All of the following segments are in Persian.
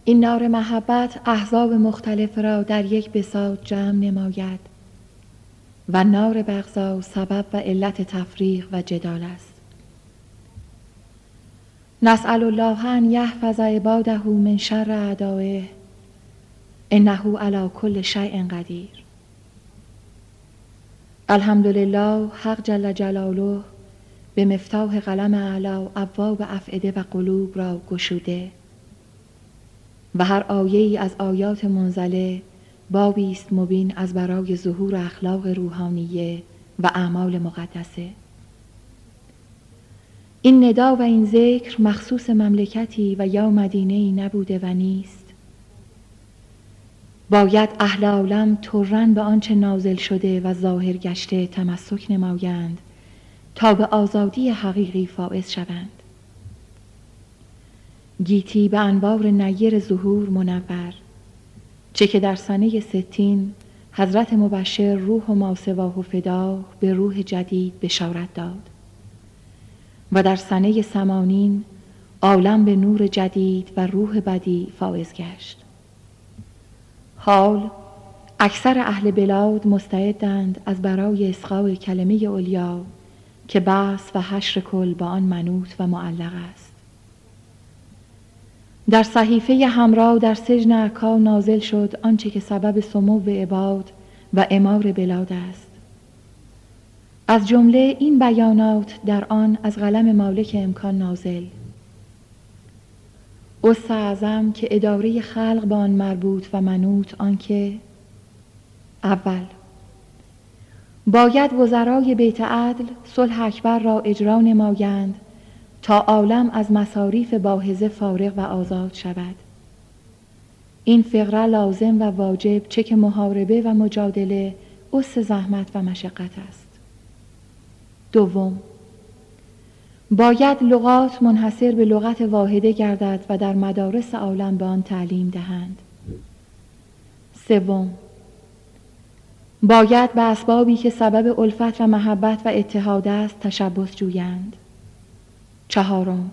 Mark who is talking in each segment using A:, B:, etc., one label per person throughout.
A: این نار محبت احزاب مختلف را در یک بساط جمع نماید و نار بغضا سبب و علت تفریق و جدال است. نسأل الله ان یحفظ عباده من شر اعدائه انه علی کل شیء قدیر. الحمدلله حق جل جلاله به مفتاح قلم اعلی ابواب افئده و قلوب را گشوده و هر آیه‌ای از آیات منزله بابی است مبین از برای ظهور اخلاق روحانیه و اعمال مقدسه. این ندا و این ذکر مخصوص مملکتی و یا مدینه‌ای نبوده و نیست. باید اهل عالم طرًا به آنچه نازل شده و ظاهر گشته تمسک نمایند تا به آزادی حقیقی فائز شوند. گیتی به انوار نیر ظهور منور، چه که در سنه 60 حضرت مبشر روح و ماسواه و فداه به روح جدید بشارت داد و در سنه 80 عالم به نور جدید و روح بدی فائز گشت. حال اکثر اهل بلاد مستعدند از برای اصغاء کلمه علیا که بعث و حشر کل با آن منوط و معلق است. در صحیفه حمرا در سجن عکا نازل شد آنچه که سبب سمو عباد و اعمار بلاد است. از جمله این بیانات در آن از قلم مالک امکان نازل: اوست اعظم که اداره خلق به آن مربوط و منوط آنکه اول باید وزرای بیت عدل صلح اکبر را اجرا نمایند تا عالم از مصاریف باهظه فارغ و آزاد شود. این فقره لازم و واجب چه که محاربه و مجادله اوست زحمت و مشقت است. دوم باید لغات منحصر به لغت واحده گردد و در مدارس عالم به آن تعلیم دهند. سوم باید به اسبابی که سبب الفت و محبت و اتحاد است تشبث جویند. چهارم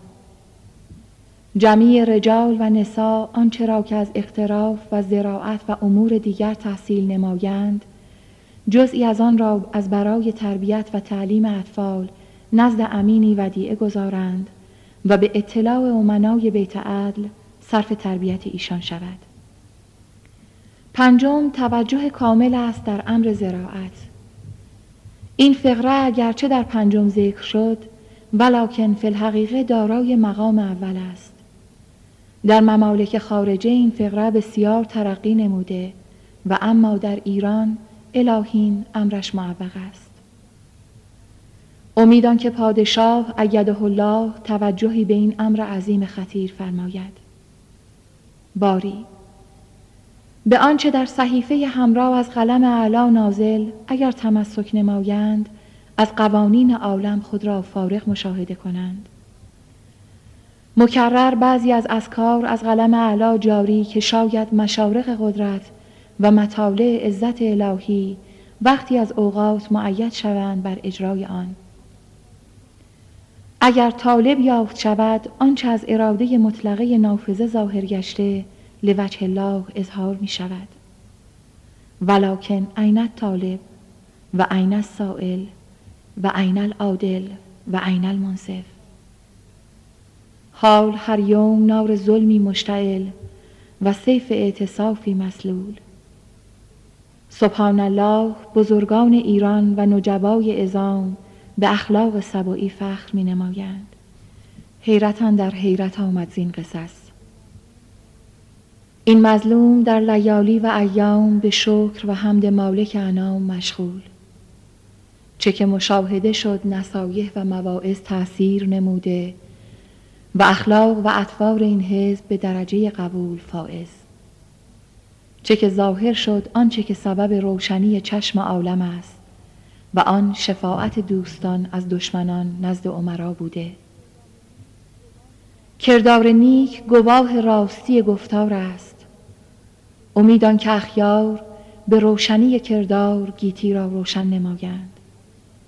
A: جمیع رجال و نساء آنچه را که از اختراف و زراعت و امور دیگر تحصیل نمایند جزئی از آن را از برای تربیت و تعلیم اطفال نزد امینی ودیعه گذارند و به اطلاع امنای بیت عدل صرف تربیت ایشان شود. پنجم توجه کامل است در امر زراعت. این فقره اگرچه در پنجم ذکر شد ولکن فی الحقیقه دارای مقام اول است. در ممالک خارجه این فقره بسیار ترقی نموده و اما در ایران الهین امرش معوق است. امیدان که پادشاه ایده الله توجهی به این امر عظیم خطیر فرماید. باری به آنچه در صحیفه حمرا از قلم اعلی نازل اگر تمسک نمایند از قوانین عالم خود را فارغ مشاهده کنند. مکرر بعضی از اذکار از قلم اعلی جاری که شاید مشارق قدرت و مطالع عزت الهی وقتی از اوقات مؤید شوند بر اجرای آن. اگر طالب یافت شود آنچه از اراده مطلقه نافذه ظاهر گشته لوجه الله اظهار می شود. ولکن این الطالب و این السائل و این العادل و این المنصف. حال هر یوم نار ظلمی مشتعل و سیف اعتصافی مسلول. سبحان الله بزرگان ایران و نجبای عظام به اخلاق سبائی فخر می نمایند. حیرتاً در حیرت آمد زین قصص. این مظلوم در لیالی و ایام به شکر و حمد مالک انام مشغول. چه که مشاهده شد نصایح و مواعظ تأثیر نموده و اخلاق و اطوار این حزب به درجه قبول فائز. چه که ظاهر شد آنچه که سبب روشنی چشم عالم است و آن شفاعت دوستان از دشمنان نزد امرا بوده. کردار نیک گواه راستی گفتار است. امیدان که اخیار به روشنی کردار گیتی را روشن نمایند.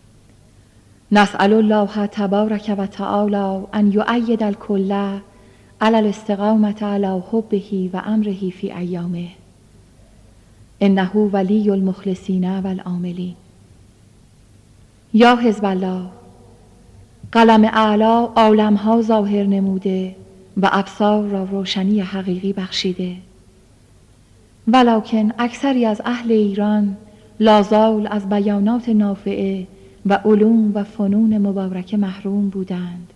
A: نسأل الله تبارک و تعالی ان یؤید الکل علی الاستقامة علی حبه و امره فی ایامه انه ولی المخلصین و العاملین. یا حزب الله، قلم اعلی عالمها ظاهر نموده و ابصار را روشنی حقیقی بخشیده، ولکن اکثری از اهل ایران لازال از بیانات نافعه و علوم و فنون مبارکه محروم بودند.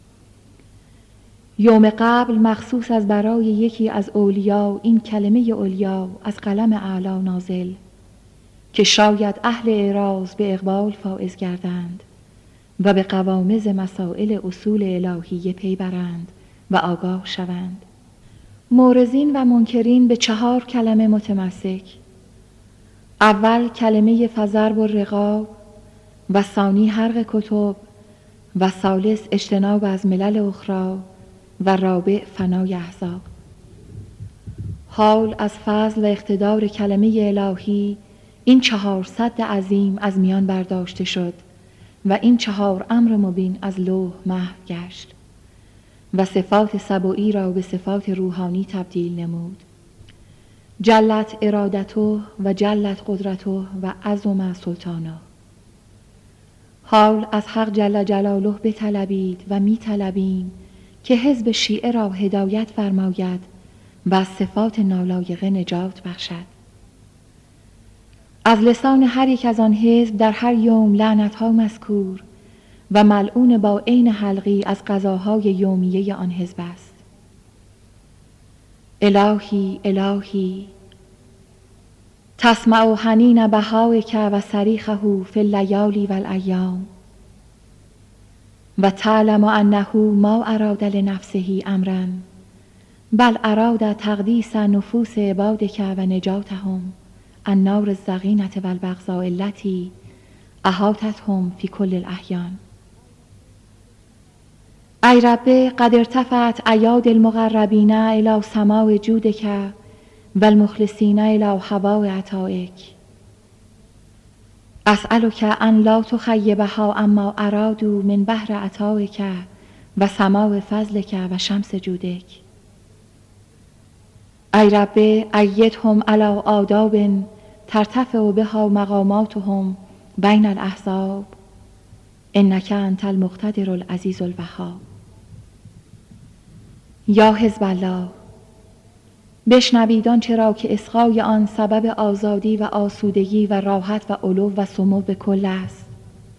A: یوم قبل مخصوص از برای یکی از اولیا این کلمه علیا از قلم اعلی نازل که شاید اهل اعراض به اقبال فائز گردند و به قوامض مسائل اصول الهیه پی برند و آگاه شوند. معرضین و منکرین به 4 کلمه متمسک: اول کلمه فضرب الرقاب و ثانی حرق کتب و ثالث اجتناب از ملل اخرى و رابع فنای احزاب. حال از فضل و اقتدار کلمه الهی این 4 سد عظیم از میان برداشته شد و این 4 امر مبین از لوح محو گشت و صفات سبعی را به صفات روحانی تبدیل نمود. جلت ارادته و جلت قدرته و عظم سلطانه. حال از حق جل جلاله بطلبید و می طلبیم که حزب شیعه را هدایت فرماید و از صفات نالایقه نجات بخشد. از لسان هر یک از آن حزب در هر یوم لعنت‌ها مذکور و ملعون با عین حلقی از قضاهای یومیه آن حزب است. الهی الهی تسمع حنین بهائک و صریخه فی اللیالی و الایام و تعلم انه ما اراد لنفسه امرا بل اراد تقدیس نفوس عبادک و نجاتهم النار الزغینة و البغضاء التي احاطتهم فی کل الاحیان. ای رب قد ارتفعت ایاد المقربین الی سماع جودک و المخلصین الی هواء عطائک. اسألک ان لا تخیبها اما ارادوا من بحر عطائک و سماع فضلک و شمس جودک. ای رب ایدهم علی آداب ترتفع بها مقاماتهم بین الاحزاب انک انت المقتدر العزیز الوهاب. یا حزب الله، بشنوید آنچه را که اصغای آن سبب آزادی و آسودگی و راحت و علو و سمو به کل است.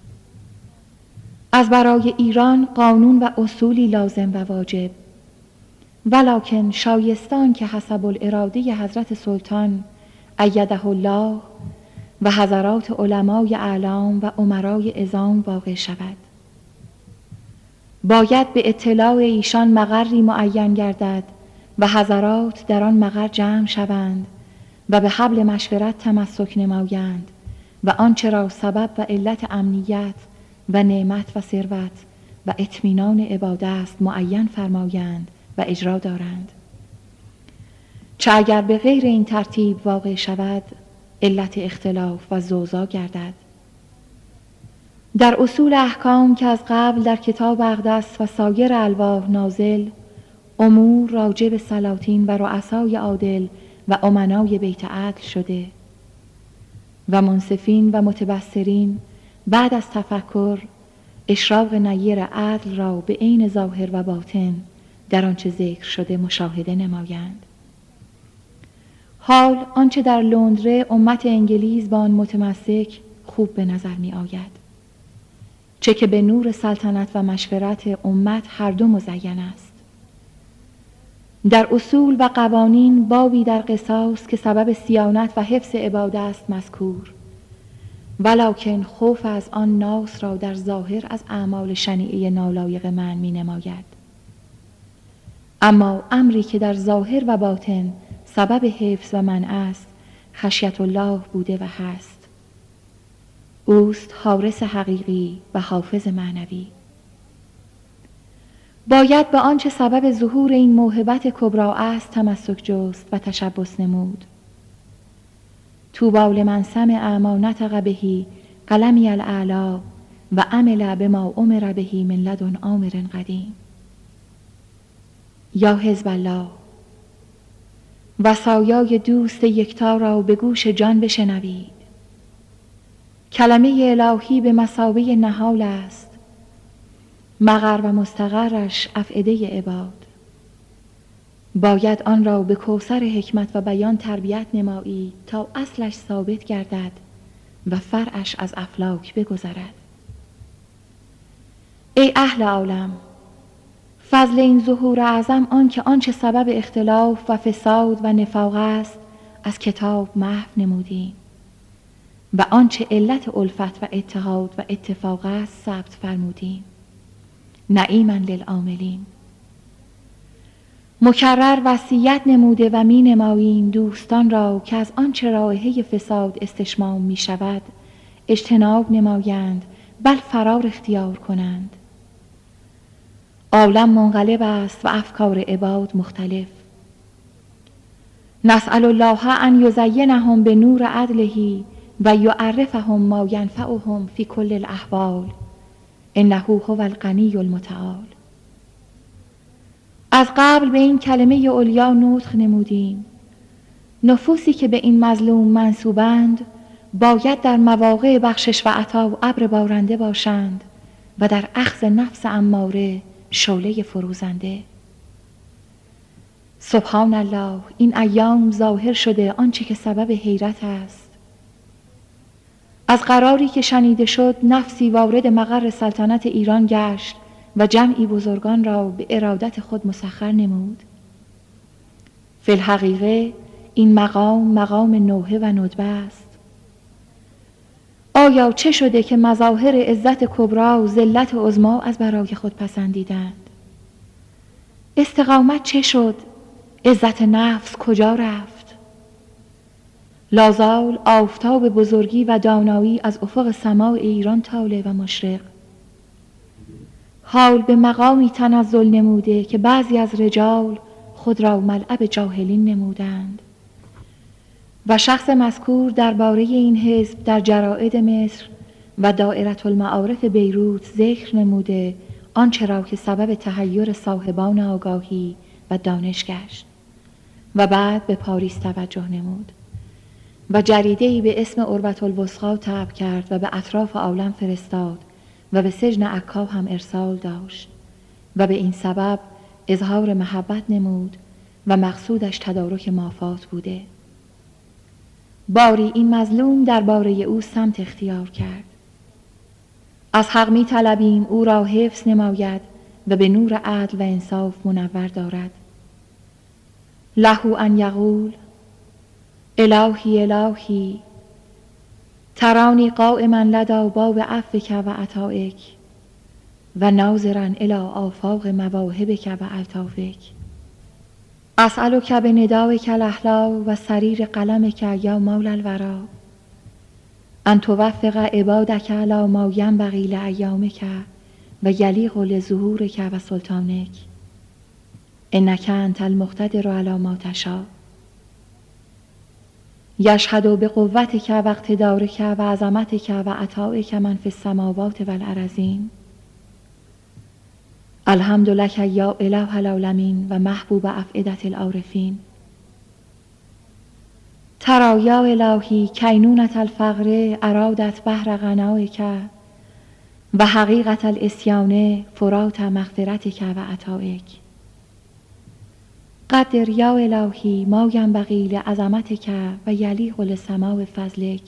A: از برای ایران قانون و اصولی لازم و واجب، ولکن شایستان که حسب الاراده حضرت سلطان ایده الله و حضرات علمای اعلام و امرای عظام واقع شود. باید به اطلاع ایشان مقری معین گردد و حضرات در آن مقر جمع شوند و به حبل مشورت تمسک نمایند و آنچه را سبب و علت امنیت و نعمت و ثروت و اطمینان عباده است معین فرمایند و اجرا دارند. چه اگر به غیر این ترتیب واقع شود علت اختلاف و زوزا گردد. در اصول احکام که از قبل در کتاب اقدس و سایر الواح نازل، امور راجع به سلاطین و رؤسای عادل و امنای بیت عدل شده و منصفین و متبصرین بعد از تفکر اشراق نیر عدل را به عین ظاهر و باطن در آنچه ذکر شده مشاهده نمایند. حال آنچه در لندره امت انگلیس با آن متمسک خوب به نظر می آید، چه که به نور سلطنت و مشورت امت هر دو مزین است. در اصول و قوانین بابی در قصاص که سبب صیانت و حفظ عباده است مذکور، ولکن خوف از آن ناس را در ظاهر از اعمال شنیعه نالایق منع می نماید. اما امری که در ظاهر و باطن سبب حفظ و منع است خشیت الله بوده و هست. اوست حارس حقیقی و حافظ معنوی. باید به آنچه سبب ظهور این موهبت کبرا است تمسک جست و تشبث نمود. طوبی لمن سمع ما نطق به قلمی الاعلی و عمل بما امر به من لدن آمر قدیم. یا حزب الله، وصایای دوست یکتا را به گوش جان بشنوید. کلمه الهی به مثابه نهال است، مقر و مستقرش افئده عباد. باید آن را به کوثر حکمت و بیان تربیت نمایید تا اصلش ثابت گردد و فرعش از افلاک بگذرد. ای اهل عالم، فضل این ظهور اعظم آن که آنچه سبب اختلاف و فساد و نفاق است از کتاب محو نمودیم و آنچه علت الفت و اتحاد و اتفاق است ثبت فرمودیم. نعیما للعاملین. مکرر وصیت نموده و می نماییم دوستان را که از آنچه رایحه فساد استشمام می شود اجتناب نمایند، بل فرار اختیار کنند. عالم منقلب است و افکار عباد مختلف. نسأل الله ان یزینهم به نور عدله و یعرفهم ما ینفعهم فی کل الاحوال انه هو الغنی المتعال. از قبل به این کلمه علیا نطق نمودیم. نفوسی که به این مظلوم منسوبند باید در مواقع بخشش و عطا ابر بارنده باشند و در اخذ نفس اماره شعله فروزنده. سبحان الله، این ایام ظاهر شده آنچه که سبب حیرت است. از قراری که شنیده شد نفسی وارد مقر سلطنت ایران گشت و جمعی بزرگان را به ارادت خود مسخر نمود. فی الحقیقه این مقام نوحه و ندبه است. آیا چه شده که مظاهر عزت کبرا و ذلت عظما از برای خود پسندیدند؟ استقامت چه شد؟ عزت نفس کجا رفت؟ لازال آفتاب بزرگی و دانایی از افق سماع ایران طالع و مشرق. حال به مقامی تنزل نموده که بعضی از رجال خود را ملعب جاهلین نمودند و شخص مذکور درباره این حزب در جرائد مصر و دائره المعارف بیروت ذکر نموده آنچه را که سبب تحیر صاحبان آگاهی و دانش گشت و بعد به پاریس توجه نمود و جریده‌ای به اسم عروة الوثقی طبع کرد و به اطراف عالم فرستاد و به سجن عکا هم ارسال داشت و به این سبب اظهار محبت نمود و مقصودش تدارک مافات بوده. باری این مظلوم درباره او سمت اختیار کرد. از حق می طلبیم او را حفظ نماید و به نور عدل و انصاف منور دارد. له ان یقول الهی الهی ترانی قائما لدی باب عفوک و عطائک و ناظرا الی آفاق مواهبک و الطافک. اسألک بندایک الاحلی و سریر قلمک یا مولا الورا ان توفق عبادک علی ما ینبغی لایامک و یلیق لظهورک و سلطانک انک انت المقتدر علی ما تشاء. یشهد بقوتک و اقتدارک و عظمتک و عطائک من فی السماوات و الارضین. الحمد لک یا اله العالمین و محبوب افئدة العارفین. تری یا الهی کینونة الفقر ارادت بحر غنایک و حقیقة العصیان فرات مغفرتک و عطائک. قدر یا الهی ما ینبغی لعظمتک و یلیق لسماع فضلک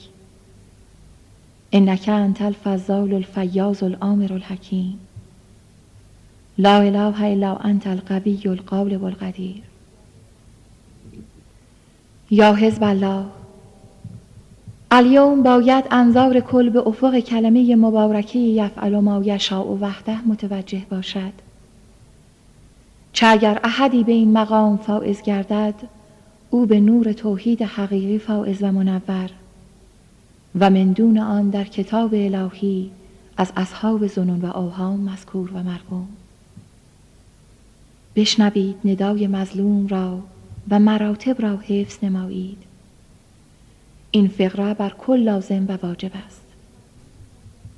A: انک انت الفضال الفیاض الآمر الحکیم. لا اله الا انت القوی الغالب القدیر. یا حزب الله، الیوم باید انظار کل به افق کلمه مبارکه یفعل ما یشاء وحده متوجه باشد. چه اگر احدی به این مقام فائز گردد، او به نور توحید حقیقی فائز و منور و من دون آن در کتاب الهی از اصحاب ظنون و اوهام مذکور و مرقوم. بشنوید ندای مظلوم را و مراتب را حفظ نمایید. این فقره بر کل لازم و واجب است.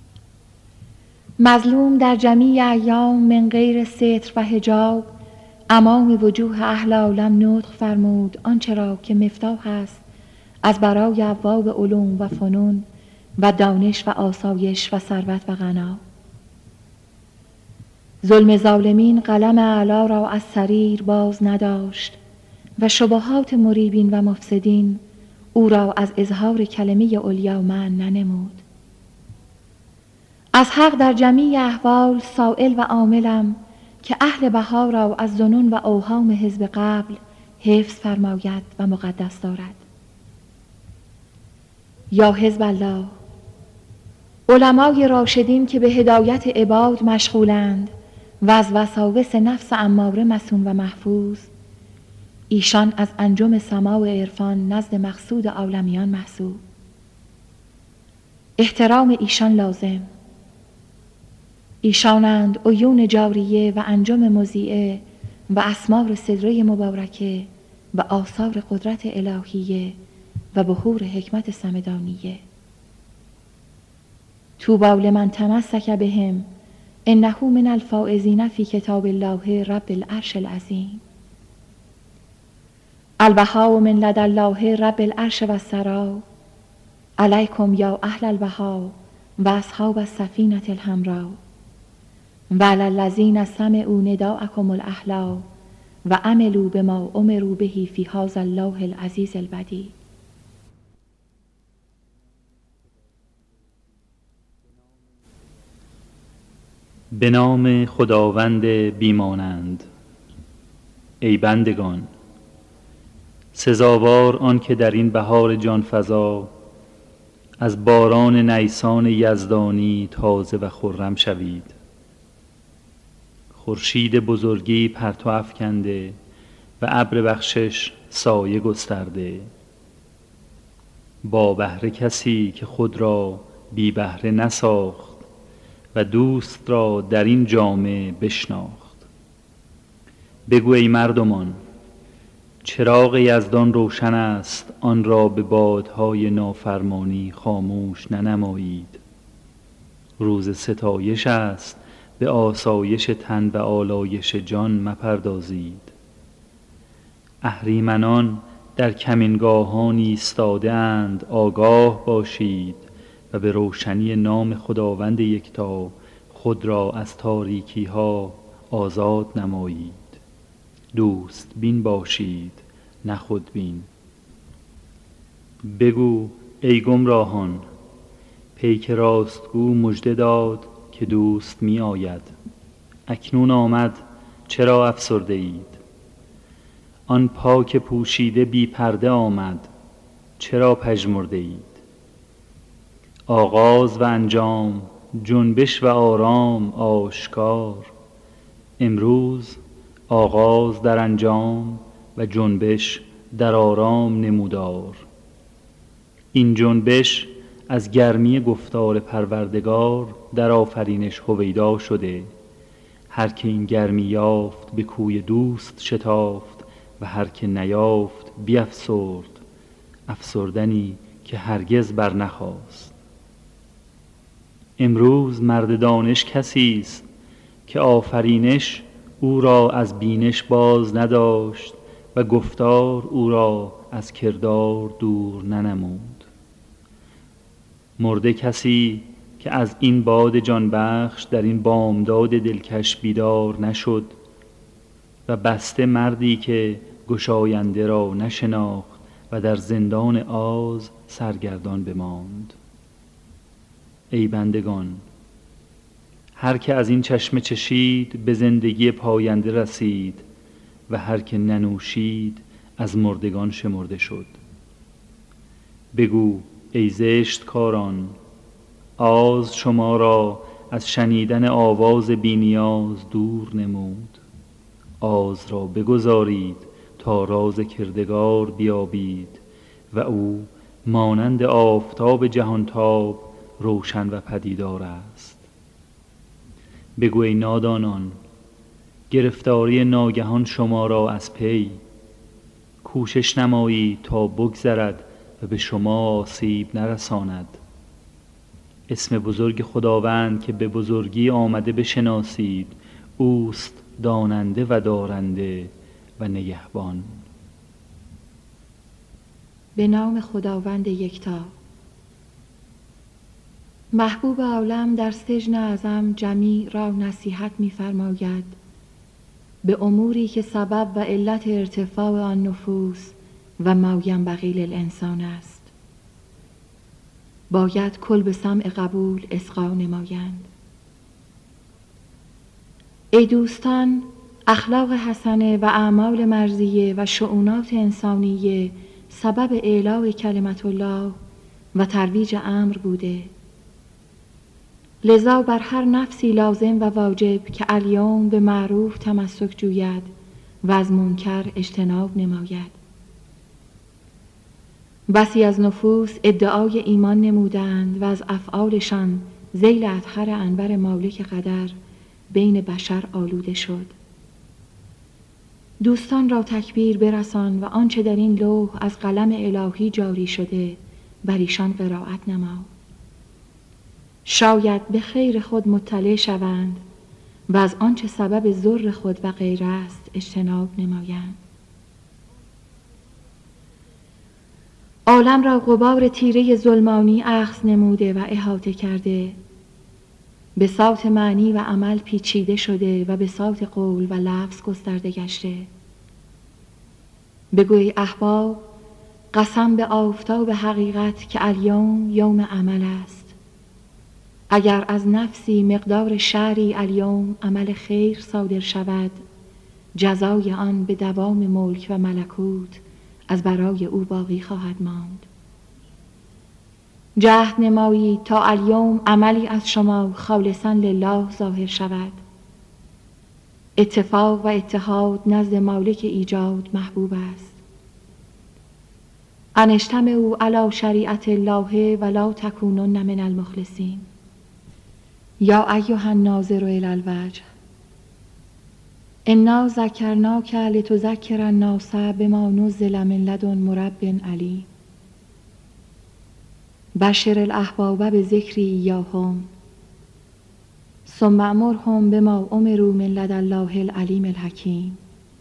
A: مظلوم در جمیع ایام من غیر ستر و حجاب امام وجوه اهل عالم نطق فرمود آنچه را که مفتاح است از برای ابواب علوم و فنون و دانش و آسایش و ثروت و غنا. ظلم ظالمین قلم اعلی را از سریر باز نداشت و شبهات مریبین و مفسدین او را از اظهار کلمه علیا منع ننمود. از حق در جمیع احوال سائل و عاملم که اهل بها را از ظنون و اوهام حزب قبل حفظ فرماید و مقدس دارد. یا حزب الله، علمای راشدین که به هدایت عباد مشغولند و از وساوس نفس اماره مصون و محفوظ، ایشان از انجم سماع عرفان نزد مقصود عالمیان محسوب. احترام ایشان لازم. ایشانند عیون جاریه و انجم مضیعه و اسمار سدره مبارکه و آثار قدرت الهیه و بحور حکمت سمدانیه. طوبی لمن تمسک بهم انه من الفائزین فی کتاب الله رب العرش العظیم. البهاء من لدی الله رب العرش و الثری. علیکم یا اهل البهاء و اصحاب السفینة الحمراء و علی الذین استمعوا نداءکم الاحلی و عملوا بما امروا به فی هذا الله العزیز البدیع.
B: به نام خداوند بیمانند. ای بندگان، سزاوار آن که در این بهار جانفزا از باران نیسان یزدانی تازه و خرم شوید. خورشید بزرگی پرتو افکنده و ابر بخشش سایه گسترده، با بهره کسی که خود را بی بهره نساخت و دوست را در این جامه بشناخت. بگو ای مردمان، چراغ یزدان روشن است، آن را به بادهای نافرمانی خاموش ننمایید. روز ستایش است، به آسایش تن و آلایش جان مپردازید. اهریمنان در کمینگاهان ایستاده اند، آگاه باشید و به روشنی نام خداوند یکتا خود را از تاریکی ها آزاد نمایید. دوست بین باشید نه خودبین. بگو ای گمراهان، پیک راستگو مژده داد که دوست می آید. اکنون آمد، چرا افسرده اید؟ آن پاک پوشیده بی پرده آمد، چرا پژمرده اید؟ آغاز و انجام، جنبش و آرام آشکار. امروز آغاز در انجام و جنبش در آرام نمودار. این جنبش از گرمی گفتار پروردگار در آفرینش هویدا شده. هر که این گرمی یافت به کوی دوست شتافت و هر که نیافت بیفسرد، افسردنی که هرگز بر نخاست. امروز مرد دانش کسی است که آفرینش او را از بینش باز نداشت و گفتار او را از کردار دور ننمود. مرده کسی که از این باد جانبخش در این بامداد دلکش بیدار نشد و بسته مردی که گشاینده را نشناخت و در زندان آز سرگردان بماند. ای بندگان، هر که از این چشمه چشید به زندگی پاینده رسید و هر که ننوشید از مردگان شمرده شد. بگو ای زشت کاران، آز شما را از شنیدن آواز بینیاز دور نمود. آز را بگذارید تا راز کردگار بیابید و او مانند آفتاب جهانتاب روشن و پدیدار است. بگو ای نادانان، گرفتاری ناگهان شما را از پی. کوشش نمایید تا بگذرد و به شما آسیب نرساند. اسم بزرگ خداوند که به بزرگی آمده بشناسید، اوست داننده و دارنده و نگهبان.
A: به نام خداوند یکتا. محبوب عالم در سجن اعظم جمیع را نصیحت می‌فرماید به اموری که سبب و علت ارتفاع آن نفوس و ما ینبغی للانسان است. باید کل به سمع قبول اصغا نمایند. ای دوستان، اخلاق حسنه و اعمال مرضیه و شؤونات انسانیه سبب اعلاء کلمت الله و ترویج امر بوده. لذا بر هر نفسی لازم و واجب که الیوم به معروف تمسک جوید و از منکر اجتناب نماید. بسی از نفوس ادعای ایمان نمودند و از افعالشان ذیل اطهر انور مالک قدر بین بشر آلوده شد. دوستان را تکبیر برسان و آنچه در این لوح از قلم الهی جاری شده بر ایشان قرائت نما. شاید به خیر خود مطلع شوند و از آنچه سبب ضر خود و غیر است اجتناب نمایند. عالم را غبار تیره ظلمانی اخذ نموده و احاطه کرده. بساط معنی و عمل پیچیده شده و بساط قول و لفظ گسترده گشته. بگوی احباب، قسم به آفتاب حقیقت که الیوم یوم عمل است. اگر از نفسی مقدار شعری الیوم عمل خیر صادر شود، جزای آن به دوام ملک و ملکوت از برای او باقی خواهد ماند. جهد نمایید تا الیوم عملی از شما خالصاً لله ظاهر شود. اتفاق و اتحاد نزد مالک ایجاد محبوب است. ان اجتمعوا علی شریعة الله ولا تکونن من المخلصین. یا ایها الناظر الی الوجه انا ذکرناک لتذکر الناس بما نزل من لدن مرب علیم. بشر الاحباب بذکری ایاهم ثم امرهم بما امروا من لدن الله العلیم الحکیم.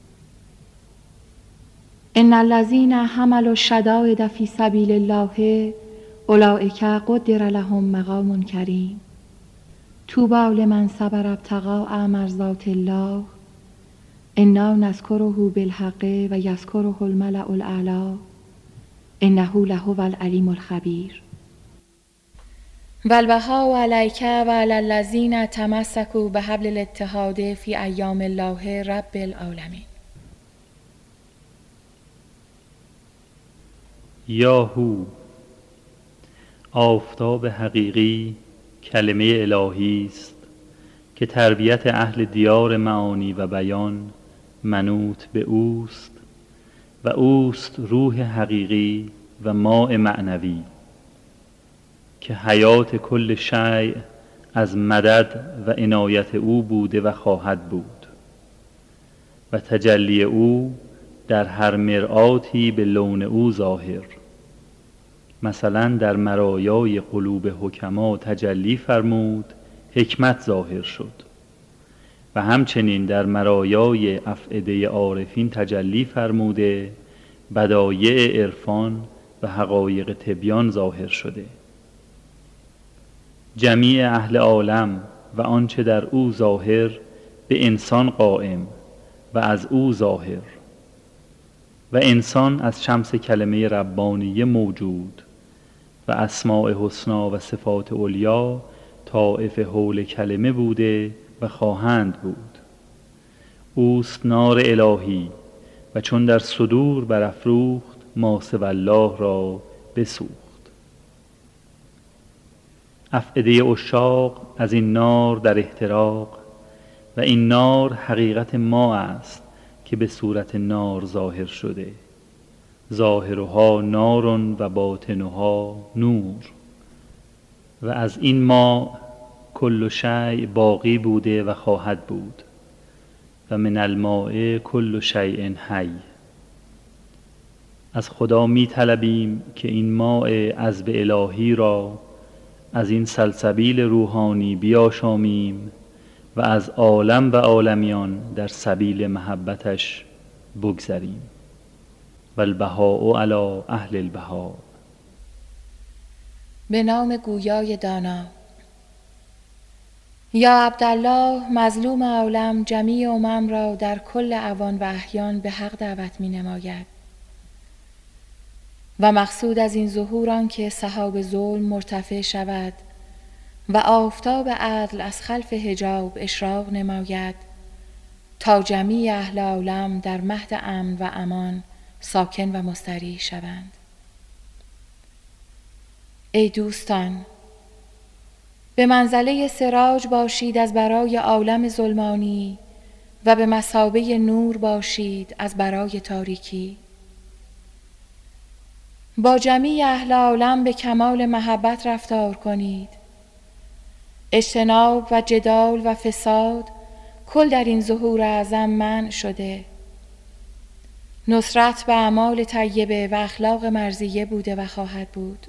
A: ان الذین حملوا الشدائد فی سبیل الله اولئک قدر لهم مقام کریم. طوبی لمن صبر ابتغاء مرضات الله انا نذکره بالحق و یذکره الملأ الاعلی انه لهو العلیم الخبیر. و البهاء علیک و علی الذین تمسکوا بحبل الاتحاد فی ایام الله رب العالمین.
B: یاهو، آفتاب حقیقی کلمه الهی است که تربیت اهل دیار معانی و بیان منوط به اوست و اوست روح حقیقی و ماء معنوی که حیات کل شیء از مدد و عنایت او بوده و خواهد بود و تجلی او در هر مرآتی به لون او ظاهر. مثلا در مرایای قلوب حکما تجلی فرمود، حکمت ظاهر شد و همچنین در مرایای افئده عارفین تجلی فرموده، بدایع عرفان و حقایق تبیان ظاهر شده. جمیع اهل عالم و آنچه در او ظاهر به انسان قائم و از او ظاهر و انسان از شمس کلمه ربانیه موجود و اسماء حسنا و صفات علیا طائف حول کلمه بوده و خواهند بود. اوست نار الهی و چون در صدور برافروخت ما سوی الله را بسوخت. افئده عشاق از این نار در احتراق و این نار حقیقت ما است که به صورت نار ظاهر شده. ظاهرها نار و باطنها نور. و از این ما کل شیء باقی بوده و خواهد بود و من الماء کل شیء حی. از خدا می طلبیم که این ماء عذب الهی را از این سلسبیل روحانی بیاشامیم و از عالم و عالمیان در سبیل محبتش بگذریم. و البهاء علی اهل البهاء.
A: به نام گویای دانا. یا عبدالله، مظلوم عالم جمیع امم را در کل اوان و احیان به حق دعوت می نماید و مقصود از این ظهور آن که سحاب ظلم مرتفع شود و آفتاب عدل از خلف حجاب اشراق نماید تا جمیع اهل عالم در مهد امن و امان ساکن و مستریح شوند. ای دوستان، به منزله سراج باشید از برای عالم ظلمانی و به مثابه نور باشید از برای تاریکی. با جمیع اهل عالم به کمال محبت رفتار کنید. اجتناب و جدال و فساد کل در این ظهور اعظم منع شده. نصرت به اعمال طیبه و اخلاق مرضیه بوده و خواهد بود.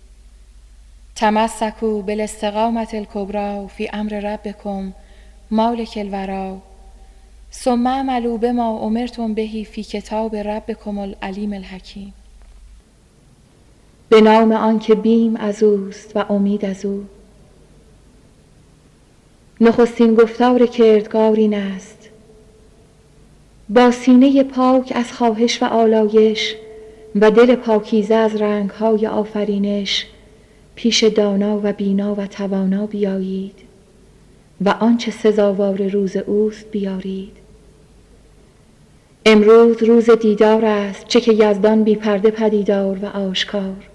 A: تمسکوا بالاستقامة الکبری فی امر ربکم مالک الوری ثم اعملوا بما امرتم به فی کتاب ربکم العلیم الحکیم. به نام آن که بیم از اوست و امید از او. نخستین گفتار کردگار این است: با سینه پاک از خواهش و آلایش و دل پاکیزه از رنگهای آفرینش پیش دانا و بینا و توانا بیایید و آنچه سزاوار روز اوست بیارید. امروز روز دیدار است، چه که یزدان بی پرده پدیدار و آشکار.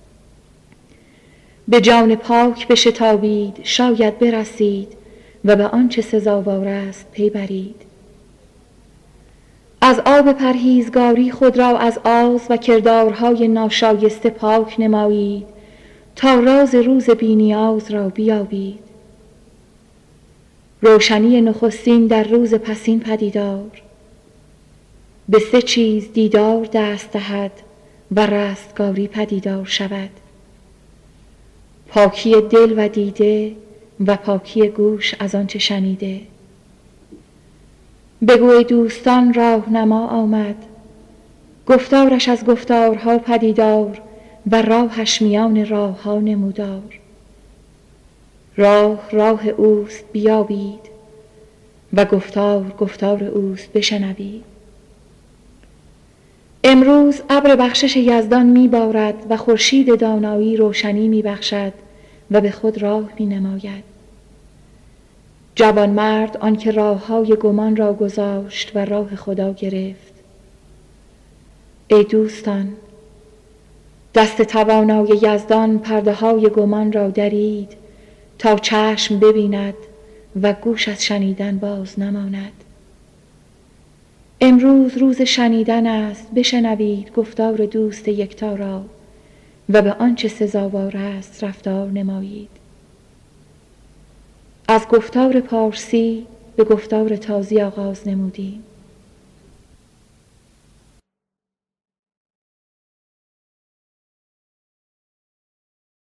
A: به جان پاک بشتابید، شاید برسید و به آنچه سزاوار است پی برید. از آب پرهیزگاری خود را از آز و کردارهای ناشایسته پاک نمایید تا راز روز بی‌نیاز را بیابید. روشنی نخستین در روز پسین پدیدار، به 3 چیز دیدار دست دهد و رستگاری پدیدار شود: پاکی دل و دیده و پاکی گوش از آنچه شنیده. بگوی دوستان راهنما آمد، گفتارش از گفتارها پدیدار و راهش میان راهها نمودار. راه اوست بیابید و گفتار اوست بشنوید. امروز ابر بخشش یزدان میبارد و خورشید دانایی روشنی میبخشد و به خود راه مینماید. جوانمرد آن که راههای گمان را گذاشت و راه خدا گرفت. ای دوستان، دست توانای یزدان پرده های گمان را درید تا چشم ببیند و گوش از شنیدن باز نماند. امروز روز شنیدن است، بشنوید گفتار دوست یکتا را و به آنچه سزاوار است رفتار نمایید. از گفتار پارسی به گفتار تازی آغاز نمودیم.